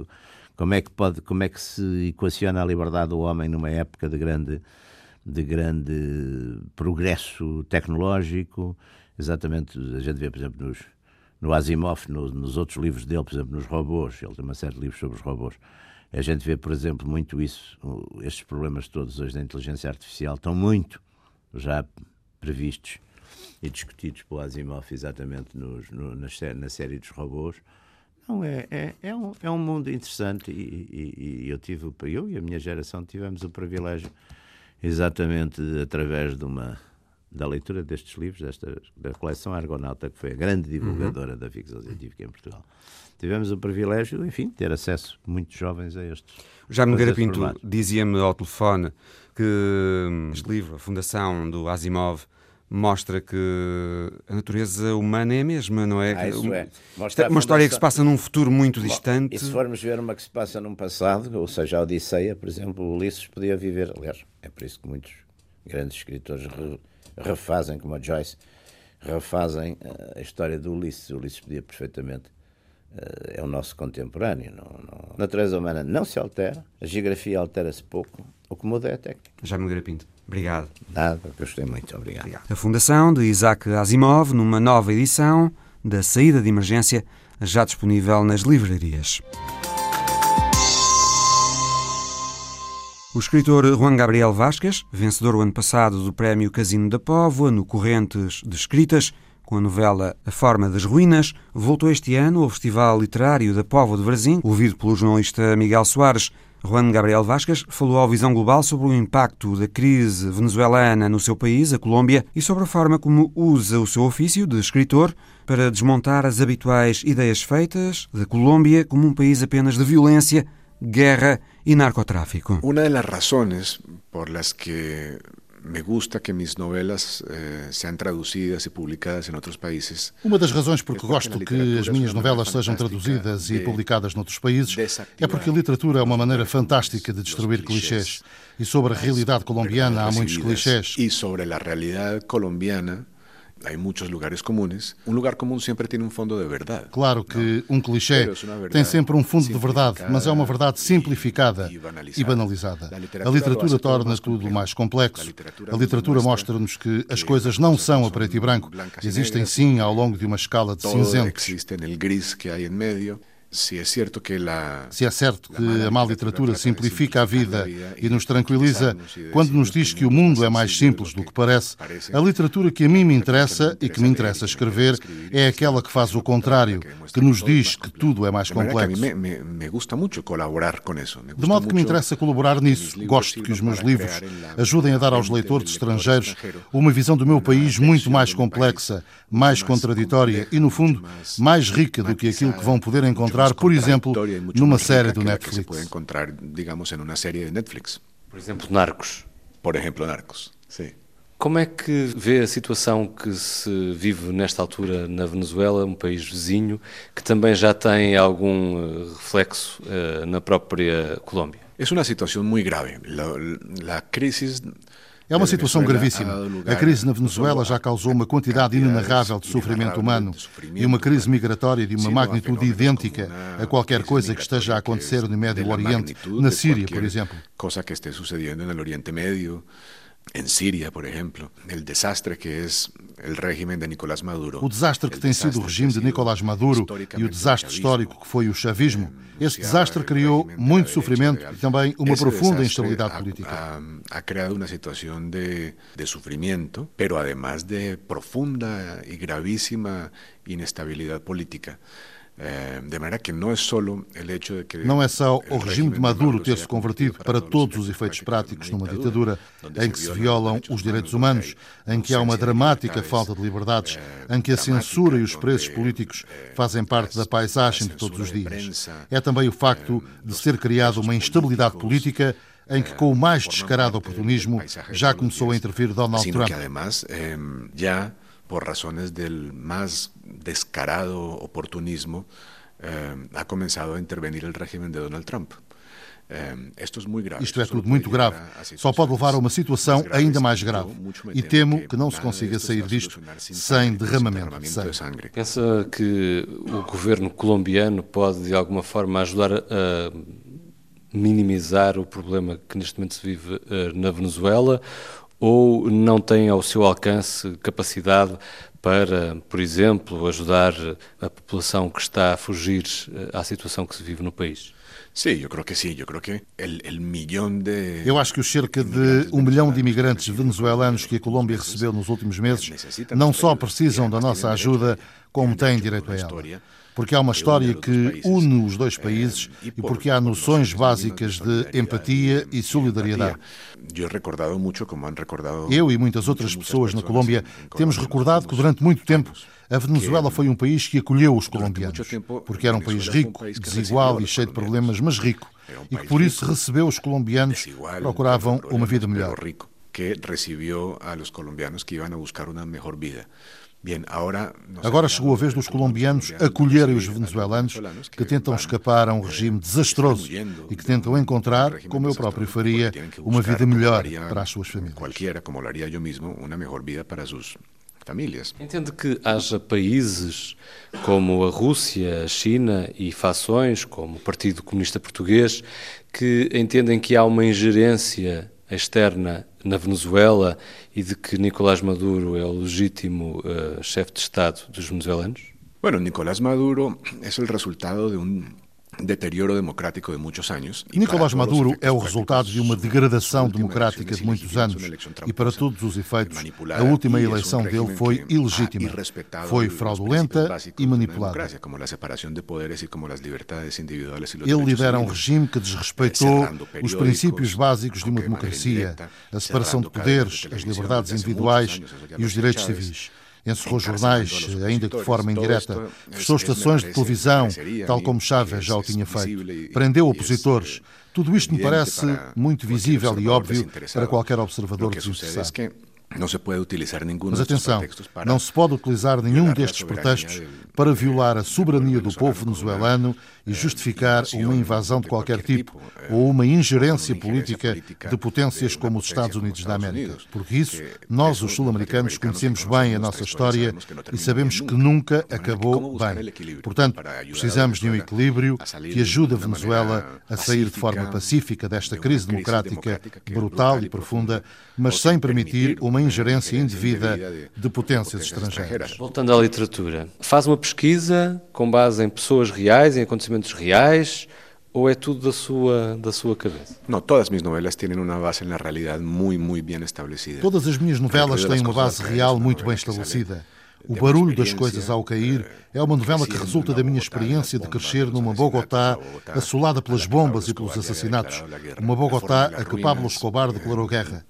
que se equaciona a liberdade do homem numa época de grande progresso tecnológico. Exatamente, a gente vê, por exemplo, no Asimov, nos outros livros dele, por exemplo, nos robôs, ele tem uma série de livros sobre os robôs. A gente vê, por exemplo, muito isso, estes problemas todos hoje da inteligência artificial estão muito já previstos e discutidos pelo Asimov exatamente na série dos robôs. Não, é um mundo interessante e eu e a minha geração tivemos o privilégio, exatamente através da leitura destes livros, da coleção Argonauta, que foi a grande divulgadora da ficção científica em Portugal. Tivemos o privilégio, enfim, de ter acesso muito jovens a estes. Jaime Nogueira Pinto dizia-me ao telefone que este livro, a Fundação do Asimov, mostra que a natureza humana é a mesma, não é? Isso é. Uma história que se passa num futuro muito distante. E se formos ver uma que se passa num passado, ou seja, a Odisseia, por exemplo, o Ulisses podia viver. Aliás, é por isso que muitos grandes escritores refazem, como a Joyce, refazem a história do Ulisses. O Ulisses podia perfeitamente. É o nosso contemporâneo. A natureza humana não se altera, a geografia altera-se pouco, o que muda é a técnica. Jaime Nogueira Pinto, obrigado. Nada, gostei muito, obrigado. A Fundação de Isaac Asimov, numa nova edição da Saída de Emergência, já disponível nas livrarias. O escritor Juan Gabriel Vázquez, vencedor o ano passado do Prémio Casino da Póvoa no Correntes de Escritas, com a novela A Forma das Ruínas, voltou este ano ao Festival Literário da Póvoa de Varzim, ouvido pelo jornalista Miguel Soares. Juan Gabriel Vázquez falou ao Visão Global sobre o impacto da crise venezuelana no seu país, a Colômbia, e sobre a forma como usa o seu ofício de escritor para desmontar as habituais ideias feitas da Colômbia como um país apenas de violência, guerra e narcotráfico. Uma das razões por las que me gusta que mis novelas sejam traduzidas e publicadas em outros países. Uma das razões por que gosto que as minhas novelas sejam traduzidas e publicadas noutros países é porque a literatura é uma maneira fantástica de destruir clichês. E sobre a realidade colombiana há muitos clichês. E sobre a realidade colombiana Hay muchos lugares comunes. Um lugar comum sempre tem fundo de verdade. Claro que um clichê tem sempre um fundo de verdade, mas é uma verdade simplificada e banalizada. A literatura torna tudo mais complexo. A literatura mostra-nos que as coisas não são a preto e branco. Existem sim ao longo de uma escala de cinzentos. Existe no gris que há em meio. Se é certo que a má literatura simplifica a vida e nos tranquiliza, quando nos diz que o mundo é mais simples do que parece, a literatura que a mim me interessa e que me interessa escrever é aquela que faz o contrário, que nos diz que tudo é mais complexo. De modo que me interessa colaborar nisso. Gosto que os meus livros ajudem a dar aos leitores estrangeiros uma visão do meu país muito mais complexa, mais contraditória e, no fundo, mais rica do que aquilo que vão poder encontrar, por exemplo, numa série do Netflix. Por exemplo, Narcos. Por exemplo, Narcos, sim. Como é que vê a situação que se vive nesta altura na Venezuela, um país vizinho, que também já tem algum reflexo na própria Colômbia? É uma situação muito grave. A crise... É uma situação gravíssima. A crise na Venezuela já causou uma quantidade inenarrável de sofrimento humano e uma crise migratória de uma magnitude idêntica a qualquer coisa que esteja a acontecer no Médio Oriente, na Síria, por exemplo. Coisa que esteja sucedendo no Oriente Médio, em Síria, por exemplo, o desastre que é o regime de Nicolás Maduro. O desastre que tem sido o regime de Nicolás Maduro e o desastre histórico que foi o chavismo. Esse desastre criou muito sofrimento e também uma profunda instabilidade política. Ha criado uma situação de sofrimento, pero además de profunda e gravíssima inestabilidade política. De maneira que não é só Não é só o regime de Maduro ter-se convertido para todos os efeitos práticos numa ditadura, em que se violam os direitos humanos, em que há uma dramática falta de liberdades, em que a censura e os presos políticos fazem parte da paisagem de todos os dias. É também o facto de ser criada uma instabilidade política em que, com o mais descarado oportunismo, já começou a intervir Donald Trump. Por razões del más descarado oportunismo, ha começado a intervenir o regime de Donald Trump. Isto é tudo muito grave. Só pode levar a uma situação ainda mais grave. E temo que não se consiga sair disto sem derramamento de sangue. Pensa que o governo colombiano pode, de alguma forma, ajudar a minimizar o problema que neste momento se vive na Venezuela? Ou não tem ao seu alcance capacidade para, por exemplo, ajudar a população que está a fugir à situação que se vive no país? Sim, eu creio que sim. Eu creio que o milhão de... Eu acho que os cerca de 1 milhão de imigrantes venezuelanos que a Colômbia recebeu nos últimos meses não só precisam da nossa ajuda, como têm direito a ela. Porque há uma história que une os dois países e porque há noções básicas de empatia e solidariedade. Eu e muitas outras pessoas na Colômbia temos recordado que durante muito tempo a Venezuela foi um país que acolheu os colombianos, porque era um país rico, desigual e cheio de problemas, mas rico, e que por isso recebeu os colombianos que procuravam uma vida melhor. Que recebeu a los colombianos que iam a buscar uma melhor vida. Agora chegou a vez dos colombianos acolherem os venezuelanos que tentam escapar a um regime desastroso e que tentam encontrar, como eu próprio faria, uma vida melhor para as suas famílias. Entende que haja países como a Rússia, a China e fações como o Partido Comunista Português que entendem que há uma ingerência externa na Venezuela e de que Nicolás Maduro é o legítimo chefe de Estado dos venezuelanos? Bueno, Nicolás Maduro é o resultado de deterioro democrático de muitos anos. Nicolás Maduro é o resultado de uma degradação democrática de muitos anos e, para todos os efeitos, a última eleição dele foi ilegítima, foi fraudulenta e manipulada. Ele lidera um regime que desrespeitou os princípios básicos de uma democracia, a separação de poderes, as liberdades individuais e os direitos civis. Encerrou jornais, ainda que de forma indireta, fechou estações de televisão, tal como Chávez já o tinha feito, prendeu opositores. Tudo isto me parece muito visível e óbvio para qualquer observador desinteressado. Mas atenção, não se pode utilizar nenhum destes pretextos para violar a soberania do povo venezuelano e justificar uma invasão de qualquer tipo ou uma ingerência política de potências como os Estados Unidos da América. Porque isso, nós, os sul-americanos, conhecemos bem a nossa história e sabemos que nunca acabou bem. Portanto, precisamos de um equilíbrio que ajude a Venezuela a sair de forma pacífica desta crise democrática brutal e profunda, mas sem permitir uma ingerência indevida de potências estrangeiras. Voltando à literatura, faz uma pesquisa com base em pessoas reais, em acontecimentos reais, ou é tudo da sua cabeça? Não, todas as minhas novelas têm uma base na realidade muito bem estabelecida. Todas as minhas novelas têm uma base real muito bem estabelecida. O Barulho das Coisas ao Cair é uma novela que resulta da minha experiência de crescer numa Bogotá assolada pelas bombas e pelos assassinatos. Uma Bogotá a que Pablo Escobar declarou guerra.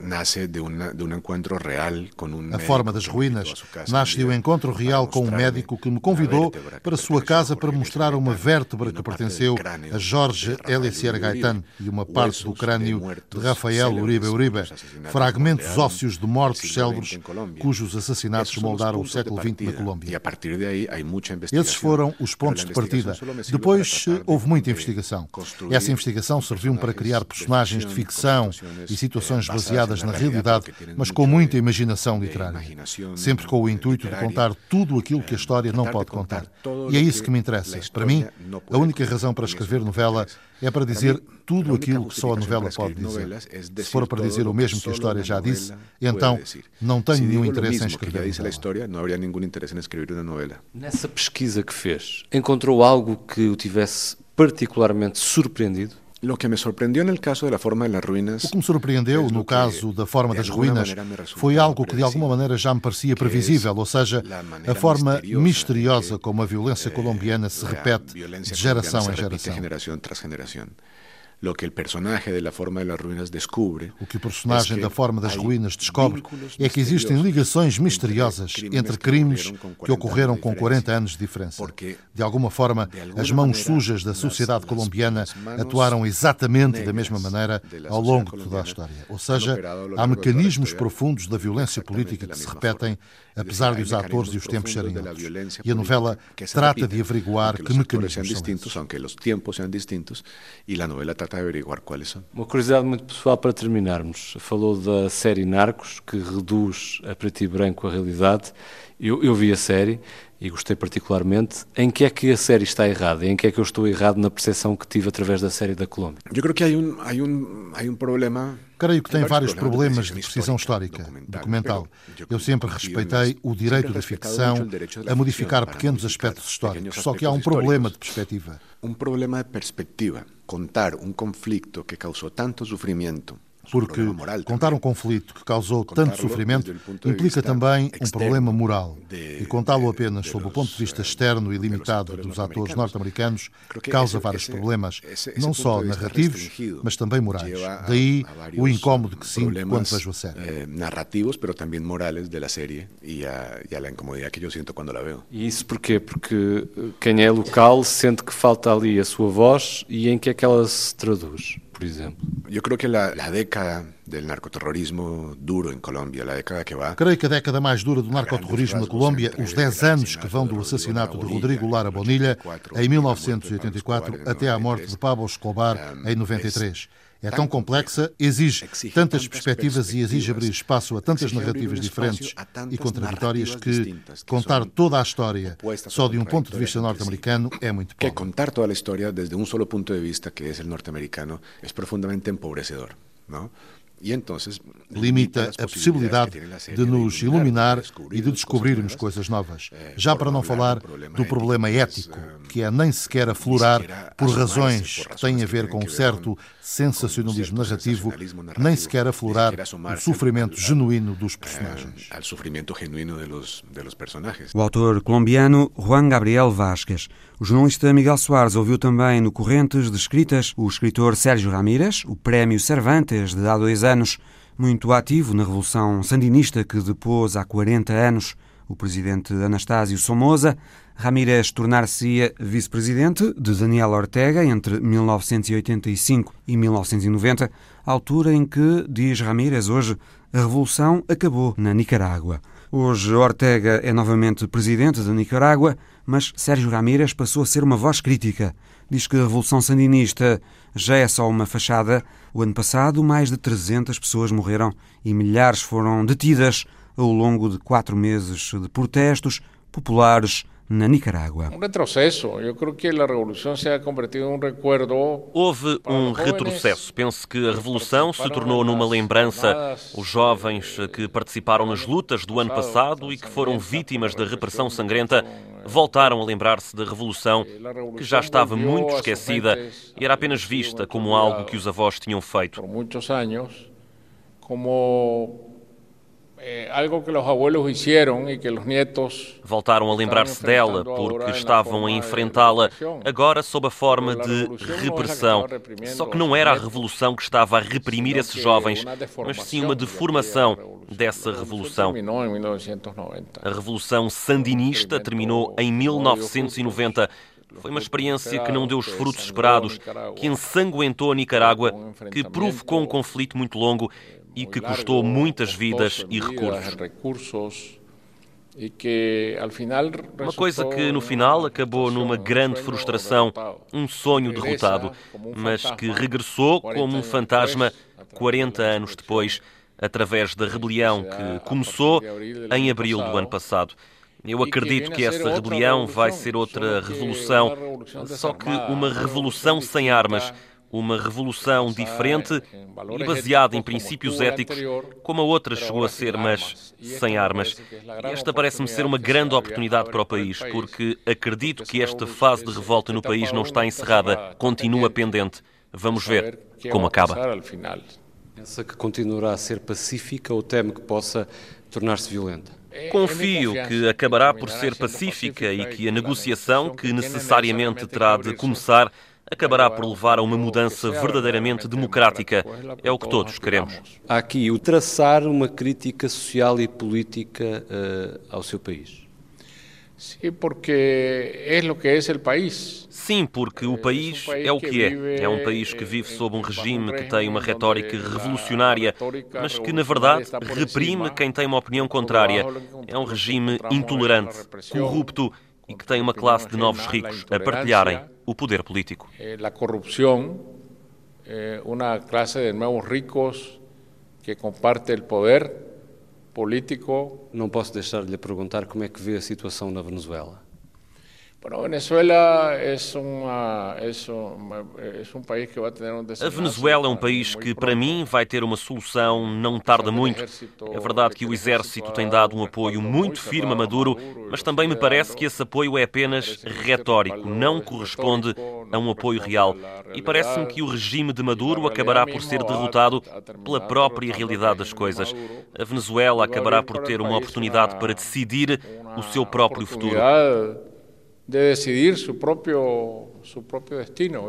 A Forma das Ruínas nasce de um encontro real com um médico que me convidou para sua casa para mostrar uma vértebra que pertenceu a Jorge Eliezer Gaitán e uma parte do crânio de Rafael Uribe Uribe, fragmentos ósseos de mortos célebres cujos assassinatos moldaram o século XX na Colômbia. Esses foram os pontos de partida. Depois houve muita investigação. Essa investigação serviu-me para criar personagens de ficção e situações baseadas na realidade, mas com muita imaginação literária. Sempre com o intuito de contar tudo aquilo que a história não pode contar. E é isso que me interessa. Para mim, a única razão para escrever novela é para dizer tudo aquilo que só a novela pode dizer. Se for para dizer o mesmo que a história já disse, então não tenho nenhum interesse em escrever novela. Nessa pesquisa que fez, encontrou algo que o tivesse particularmente surpreendido? O que me surpreendeu no caso da Forma das Ruínas. O que me surpreendeu no caso da Forma das Ruínas foi algo que de alguma maneira já me parecia previsível, ou seja, a forma misteriosa como a violência colombiana se repete de geração em geração. O que o personagem da Forma das Ruínas descobre. O que o personagem da Forma das Ruínas descobre é que existem ligações misteriosas entre crimes que ocorreram com 40 anos de diferença. De alguma forma, as mãos sujas da sociedade colombiana atuaram exatamente da mesma maneira ao longo de toda a história. Ou seja, há mecanismos profundos da violência política que se repetem, apesar de os atores e os tempos serem outros. E a novela trata de averiguar que mecanismos são esses. Aunque os tempos sejam distintos, e a novela trata de averiguar quais são. Uma curiosidade muito pessoal para terminarmos. Falou da série Narcos, que reduz a preto e branco a realidade. Eu vi a série e gostei particularmente. Em que é que a série está errada? Em que é que eu estou errado na percepção que tive através da série da Colômbia? Eu creio que há problema. Creio que tem vários problemas de precisão histórica, documental. Eu sempre respeitei o direito da ficção a modificar pequenos aspectos históricos, só que há um problema de perspectiva. Um problema de perspectiva. Contar um conflito que causou tanto sofrimento. Porque contar um conflito que causou tanto sofrimento implica também um problema moral. E contá-lo apenas sob o ponto de vista externo e limitado dos atores norte-americanos causa vários problemas, não só narrativos, mas também morais. Daí o incómodo que sinto quando vejo a série. Narrativos, mas também morais da série e a incomodidade que eu sinto quando la vejo. E isso porquê? Porque quem é local sente que falta ali a sua voz e em que é que ela se traduz? Por exemplo. Eu creio que a década do narcoterrorismo duro em Colômbia, a década que vai. Creio que a década mais dura do narcoterrorismo na Colômbia, os 10 anos que vão do assassinato de Rodrigo Lara Bonilla em 1984 até à morte de Pablo Escobar em 93. É tão complexa, exige tantas perspectivas e exige abrir espaço a tantas narrativas diferentes e contraditórias que contar toda a história só de um ponto de vista norte-americano é muito pobre. Que contar toda a história desde um solo ponto de vista, que é o norte-americano, é profundamente empobrecedor, não? E então, limita a possibilidade de nos iluminar e de descobrirmos coisas novas. Já para não falar do problema ético, que é nem sequer aflorar por razões que têm a ver com um certo sensacionalismo narrativo, nem sequer aflorar o sofrimento genuíno dos personagens. O autor colombiano Juan Gabriel Vázquez. O jornalista Miguel Soares ouviu também no Correntes de Escritas o escritor Sérgio Ramírez, o Prémio Cervantes de há 2 anos, muito ativo na Revolução Sandinista que depôs há 40 anos o presidente Anastácio Somoza. Ramírez tornar-se-ia vice-presidente de Daniel Ortega entre 1985 e 1990, altura em que, diz Ramírez hoje, a revolução acabou na Nicarágua. Hoje Ortega é novamente presidente da Nicarágua, mas Sérgio Ramírez passou a ser uma voz crítica. Diz que a revolução sandinista já é só uma fachada. O ano passado, mais de 300 pessoas morreram e milhares foram detidas ao longo de 4 meses de protestos populares na Nicarágua. Retrocesso. Eu creio que a revolução se ha convertido em recuerdo. Houve um retrocesso. Penso que a revolução se tornou numa lembrança. Os jovens que participaram nas lutas do ano passado e que foram vítimas da repressão sangrenta voltaram a lembrar-se da revolução, que já estava muito esquecida e era apenas vista como algo que os avós tinham feito. Por muitos anos, como algo que os abuelos fizeram e que os netos voltaram a lembrar-se dela porque estavam a enfrentá-la, agora sob a forma de repressão. Só que não era a revolução que estava a reprimir esses jovens, mas sim uma deformação dessa revolução. A revolução sandinista terminou em 1990. Foi uma experiência que não deu os frutos esperados, que ensanguentou a Nicarágua, que provocou um conflito muito longo e que custou muitas vidas e recursos. Uma coisa que no final acabou numa grande frustração, um sonho derrotado, mas que regressou como um fantasma 40 anos depois, através da rebelião que começou em abril do ano passado. Eu acredito que essa rebelião vai ser outra revolução, só que uma revolução sem armas, uma revolução diferente e baseada em princípios éticos, como a outra chegou a ser, mas sem armas. E esta parece-me ser uma grande oportunidade para o país, porque acredito que esta fase de revolta no país não está encerrada, continua pendente. Vamos ver como acaba. Pensa que continuará a ser pacífica ou teme que possa tornar-se violenta? Confio que acabará por ser pacífica e que a negociação, que necessariamente terá de começar, acabará por levar a uma mudança verdadeiramente democrática. É o que todos queremos. Há aqui o traçar uma crítica social e política ao seu país. Sim, porque é o que é o país. Sim, porque o país é o que é. É um país que vive sob um regime que tem uma retórica revolucionária, mas que, na verdade, reprime quem tem uma opinião contrária. É um regime intolerante, corrupto e que tem uma classe de novos ricos a partilharem o poder político. A corrupção é uma classe de novos ricos que comparte o poder político. Não posso deixar de lhe perguntar como é que vê a situação na Venezuela. A Venezuela é um país que vai ter A Venezuela é um país que, para mim, vai ter uma solução não tarda muito. É verdade que o exército tem dado um apoio muito firme a Maduro, mas também me parece que esse apoio é apenas retórico, não corresponde a um apoio real. E parece-me que o regime de Maduro acabará por ser derrotado pela própria realidade das coisas. A Venezuela acabará por ter uma oportunidade para decidir o seu próprio futuro. De decidir seu próprio destino.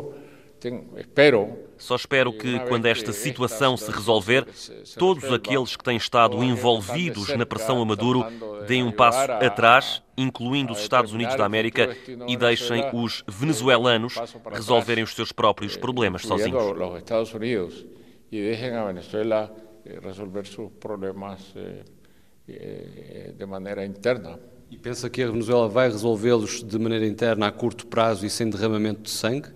Só espero que, quando esta situação se resolver, todos aqueles que têm estado envolvidos na pressão a Maduro deem um passo atrás, incluindo os Estados Unidos da América, e deixem os venezuelanos resolverem os seus próprios problemas sozinhos. Os Estados Unidos e deixem a Venezuela resolver seus problemas de maneira interna. E pensa que a Venezuela vai resolvê-los de maneira interna a curto prazo e sem derramamento de sangue?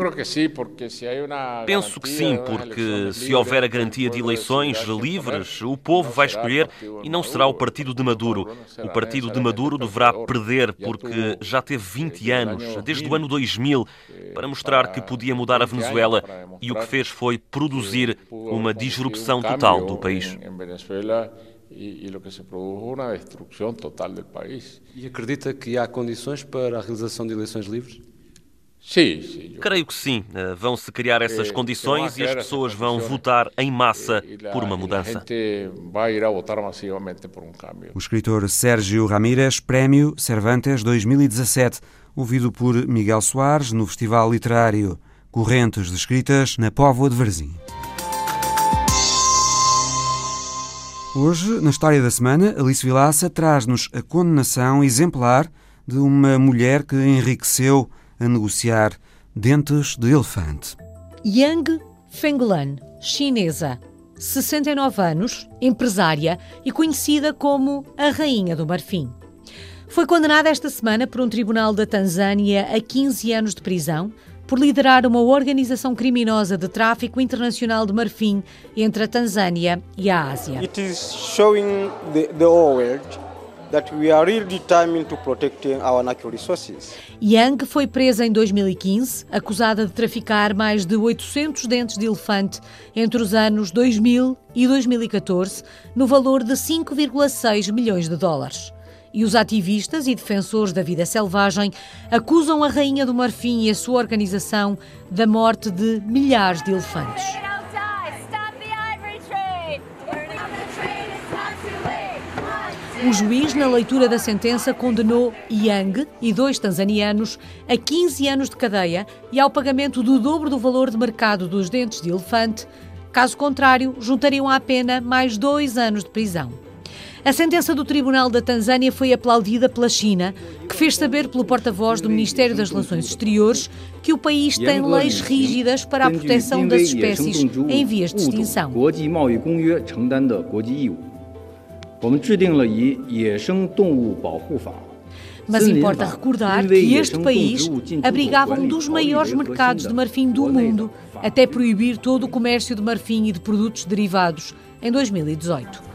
Penso que sim, porque se houver a garantia de eleições livres, o povo vai escolher e não será o partido de Maduro. O partido de Maduro deverá perder, porque já teve 20 anos, desde o ano 2000, para mostrar que podia mudar a Venezuela, e o que fez foi produzir uma disrupção total do país. E o que se produz uma destruição total do país. E acredita que há condições para a realização de eleições livres? Sim. Creio que sim. Vão-se criar essas condições e as pessoas vão votar em massa por uma mudança. Vai ir a votar massivamente por um cambio. O escritor Sérgio Ramírez, Prémio Cervantes 2017, ouvido por Miguel Soares no Festival Literário Correntes de Escritas na Póvoa de Varzim. Hoje, na História da Semana, Alice Vilaça traz-nos a condenação exemplar de uma mulher que enriqueceu a negociar dentes de elefante. Yang Fenglan, chinesa, 69 anos, empresária e conhecida como a Rainha do Marfim. Foi condenada esta semana por um tribunal da Tanzânia a 15 anos de prisão por liderar uma organização criminosa de tráfico internacional de marfim entre a Tanzânia e a Ásia. It is showing the world that we are really determined to protect our natural resources. Yang foi presa em 2015, acusada de traficar mais de 800 dentes de elefante entre os anos 2000 e 2014, no valor de 5,6 milhões de dólares. E os ativistas e defensores da vida selvagem acusam a Rainha do Marfim e a sua organização da morte de milhares de elefantes. O juiz, na leitura da sentença, condenou Yang e 2 tanzanianos a 15 anos de cadeia e ao pagamento do dobro do valor de mercado dos dentes de elefante. Caso contrário, juntariam à pena mais 2 anos de prisão. A sentença do Tribunal da Tanzânia foi aplaudida pela China, que fez saber pelo porta-voz do Ministério das Relações Exteriores que o país tem leis rígidas para a proteção das espécies em vias de extinção. Mas importa recordar que este país abrigava um dos maiores mercados de marfim do mundo, até proibir todo o comércio de marfim e de produtos derivados em 2018.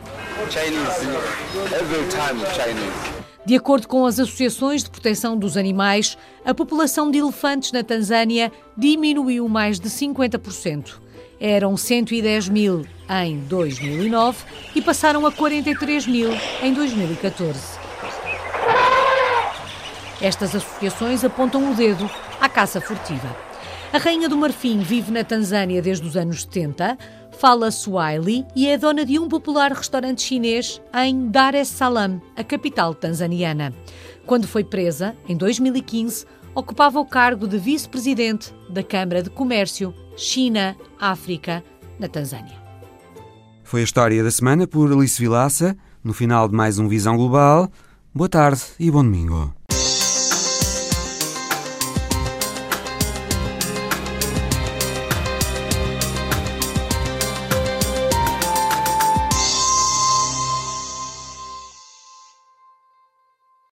De acordo com as associações de proteção dos animais, a população de elefantes na Tanzânia diminuiu mais de 50%. Eram 110 mil em 2009 e passaram a 43 mil em 2014. Estas associações apontam o dedo à caça furtiva. A Rainha do Marfim vive na Tanzânia desde os anos 70, fala Swahili e é dona de um popular restaurante chinês em Dar es Salaam, a capital tanzaniana. Quando foi presa, em 2015, ocupava o cargo de vice-presidente da Câmara de Comércio China-África, na Tanzânia. Foi a História da Semana por Alice Vilaça, no final de mais um Visão Global. Boa tarde e bom domingo.